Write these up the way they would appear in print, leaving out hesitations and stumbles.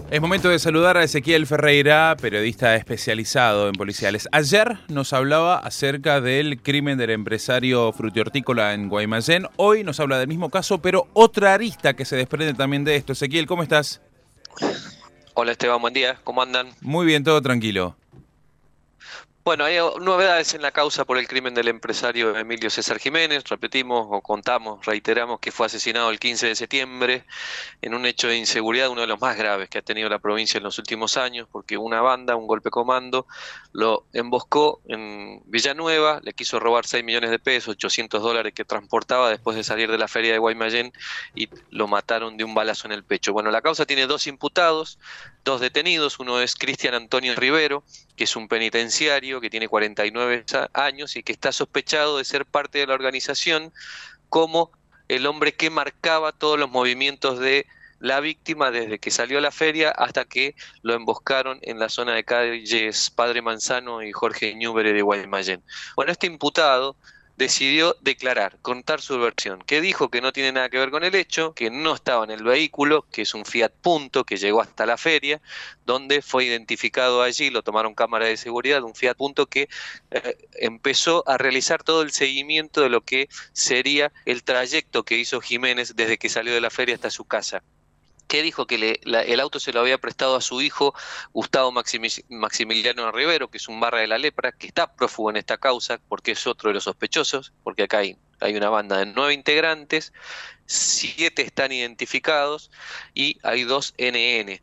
Es momento de saludar a Ezequiel Ferreira, periodista especializado en policiales. Ayer nos hablaba acerca del crimen del empresario frutihortícola en Guaymallén. Hoy nos habla del mismo caso, pero otra arista que se desprende también de esto. Ezequiel, ¿cómo estás? Hola Esteban, buen día, ¿cómo andan? Muy bien, todo tranquilo. Bueno, hay novedades en la causa por el crimen del empresario Emilio César Jiménez. Repetimos o contamos, reiteramos que fue asesinado el 15 de septiembre en un hecho de inseguridad, uno de los más graves que ha tenido la provincia en los últimos años, porque una banda, un golpe comando, lo emboscó en Villanueva, le quiso robar 6 millones de pesos, $800 que transportaba después de salir de la feria de Guaymallén y lo mataron de un balazo en el pecho. Bueno, la causa tiene dos imputados, dos detenidos, uno es Cristian Antonio Rivero, que es un penitenciario que tiene 49 años y que está sospechado de ser parte de la organización como el hombre que marcaba todos los movimientos de la víctima desde que salió a la feria hasta que lo emboscaron en la zona de calles Padre Manzano y Jorge Ñúbere de Guaymallén. Bueno, este imputado decidió declarar, contar su versión, que dijo que no tiene nada que ver con el hecho, que no estaba en el vehículo, que es un Fiat Punto que llegó hasta la feria, donde fue identificado allí, lo tomaron cámara de seguridad, un Fiat Punto que empezó a realizar todo el seguimiento de lo que sería el trayecto que hizo Jiménez desde que salió de la feria hasta su casa, que dijo que el auto se lo había prestado a su hijo Gustavo Maximiliano Rivero, que es un barra de la lepra, que está prófugo en esta causa, porque es otro de los sospechosos, porque acá hay una banda de 9 integrantes, 7 están identificados y hay 2 NN.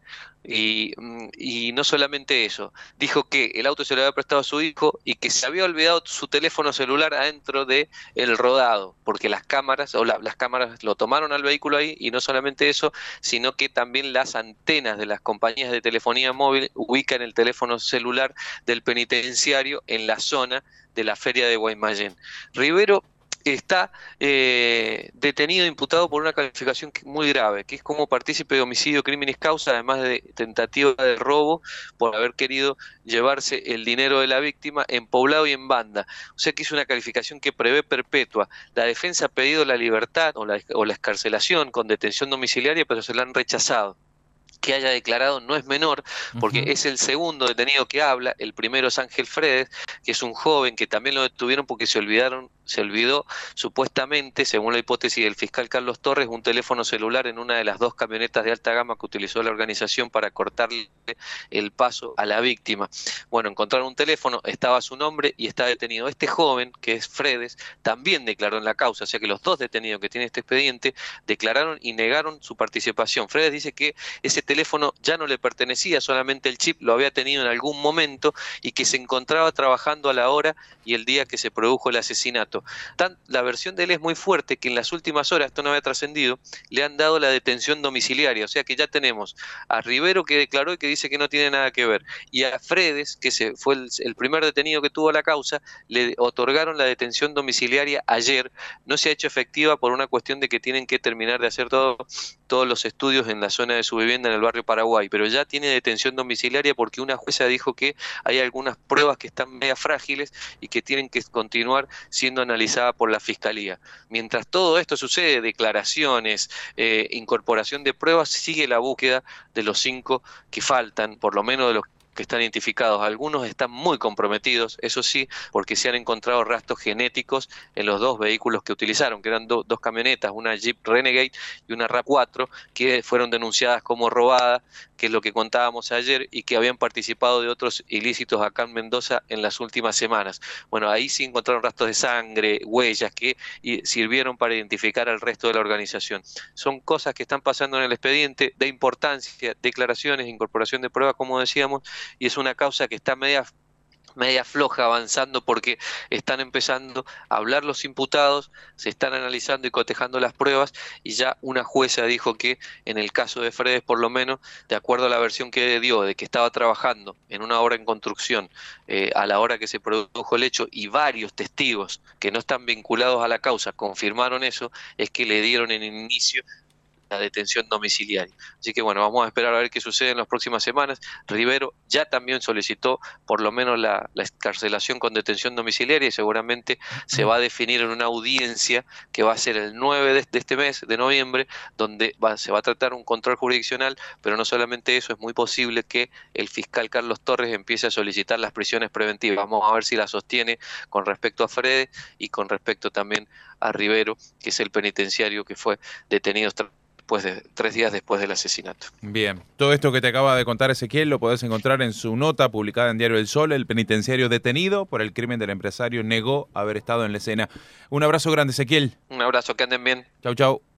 Y no solamente eso, dijo que el auto se lo había prestado a su hijo y que se había olvidado su teléfono celular adentro de el rodado, porque las cámaras, las cámaras lo tomaron al vehículo ahí, y no solamente eso, sino que también las antenas de las compañías de telefonía móvil ubican el teléfono celular del penitenciario en la zona de la feria de Guaymallén. Rivero está detenido, imputado por una calificación muy grave, que es como partícipe de homicidio, criminis causa, además de tentativa de robo por haber querido llevarse el dinero de la víctima en poblado y en banda. O sea que es una calificación que prevé perpetua. La defensa ha pedido la libertad o la excarcelación con detención domiciliaria, pero se la han rechazado. Que haya declarado no es menor, porque Ujú. es el segundo detenido que habla. El primero es Ángel Fredes, que es un joven que también lo detuvieron porque se olvidó supuestamente, según la hipótesis del fiscal Carlos Torres, un teléfono celular en una de las 2 camionetas de alta gama que utilizó la organización para cortarle el paso a la víctima. Bueno, encontraron un teléfono, estaba su nombre y está detenido. Este joven, que es Fredes, también declaró en la causa, o sea que los dos detenidos que tiene este expediente declararon y negaron su participación. Fredes dice que ese teléfono ya no le pertenecía, solamente el chip lo había tenido en algún momento y que se encontraba trabajando a la hora y el día que se produjo el asesinato. La versión de él es muy fuerte, que en las últimas horas, esto no había trascendido, le han dado la detención domiciliaria, o sea que ya tenemos a Rivero, que declaró y que dice que no tiene nada que ver, y a Fredes, que fue el primer detenido que tuvo la causa, le otorgaron la detención domiciliaria ayer. No se ha hecho efectiva por una cuestión de que tienen que terminar de hacer todos los estudios en la zona de su vivienda en el barrio Paraguay, pero ya tiene detención domiciliaria porque una jueza dijo que hay algunas pruebas que están media frágiles y que tienen que continuar siendo analizadas por la fiscalía. Mientras todo esto sucede, declaraciones, incorporación de pruebas, sigue la búsqueda de los 5 que faltan, por lo menos de los que están identificados. Algunos están muy comprometidos, eso sí, porque se han encontrado rastros genéticos en los 2 vehículos que utilizaron, que eran 2 camionetas, una Jeep Renegade y una RAV4, que fueron denunciadas como robadas, que es lo que contábamos ayer, y que habían participado de otros ilícitos acá en Mendoza en las últimas semanas. Bueno, ahí sí encontraron rastros de sangre, huellas que sirvieron para identificar al resto de la organización. Son cosas que están pasando en el expediente de importancia, declaraciones, incorporación de pruebas, como decíamos, y es una causa que está media floja avanzando porque están empezando a hablar los imputados, se están analizando y cotejando las pruebas, y ya una jueza dijo que en el caso de Fredes, por lo menos, de acuerdo a la versión que dio de que estaba trabajando en una obra en construcción a la hora que se produjo el hecho, y varios testigos que no están vinculados a la causa confirmaron eso, es que le dieron en inicio detención domiciliaria. Así que bueno, vamos a esperar a ver qué sucede en las próximas semanas. Rivero ya también solicitó por lo menos la excarcelación con detención domiciliaria y seguramente se va a definir en una audiencia que va a ser el 9 de este mes, de noviembre, donde se va a tratar un control jurisdiccional, pero no solamente eso, es muy posible que el fiscal Carlos Torres empiece a solicitar las prisiones preventivas. Vamos a ver si la sostiene con respecto a Frede y con respecto también a Rivero, que es el penitenciario que fue detenido después de 3 días después del asesinato. Bien, todo esto que te acaba de contar Ezequiel lo podés encontrar en su nota publicada en Diario El Sol. El penitenciario detenido por el crimen del empresario negó haber estado en la escena. Un abrazo grande, Ezequiel. Un abrazo, que anden bien. Chau, chau.